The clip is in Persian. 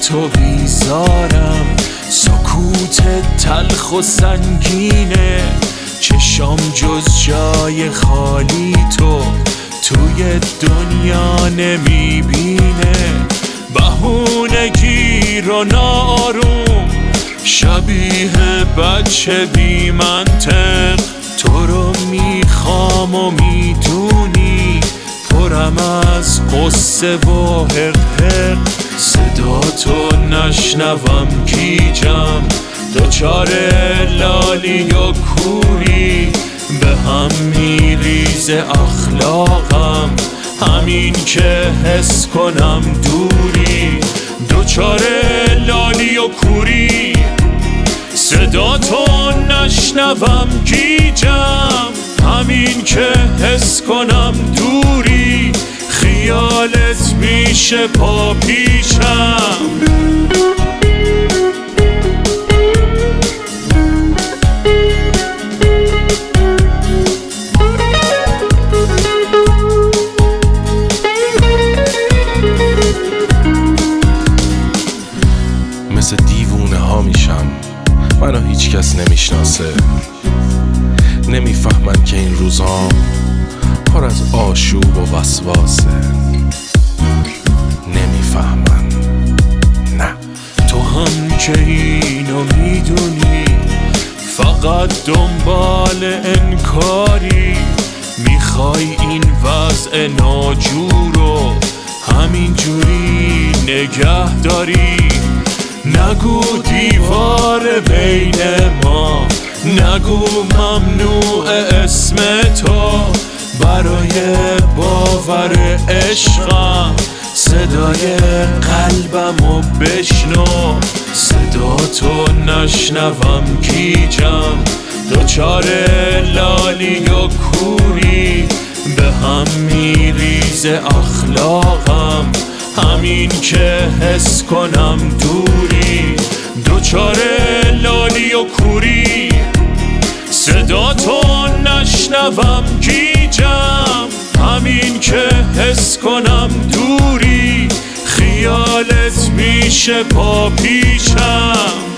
تو بیزارم، سکوت تلخ و سنگینه، چشام جز جای خالی تو توی دنیا نمیبینه. بهونگی و ناآروم، شبیه بچه بی منطق، تو رو میخوام و میدونی پرم از قصه و حق. صدا تو نشنوم گیجم، دوچار لالی و کوری، به هم میریزه اخلاقم، همین که حس کنم دوری. دوچار لالی و کوری، صدا تو نشنوم گیجم، همین که حس کنم دوری، خیالت میشه پا پیشم. مثل دیوونه ها میشم، منو هیچ کس نمیشناسه، نمیفهمن که این روزام پر از آشوب و وسواسه. نمیفهمن، نه. تو هم که اینو میدونی، فقط دنبال انکاری، میخوای این وضع ناجورو همین جوری نگه داری. نگو دیوار بین ما، نگو ممنوع اسم تو، برای باور عشقم صدای قلبمو بشنو. صدا تو نشنوم گیجم، دوچار لالی و کوری، به هم میریزه اخلاقم، همین که حس کنم دوری. دوچار لالی و کوری، صدا تو نشنوم گیجم، همین که حس کنم دوری، خیالت میشه پا پیشم.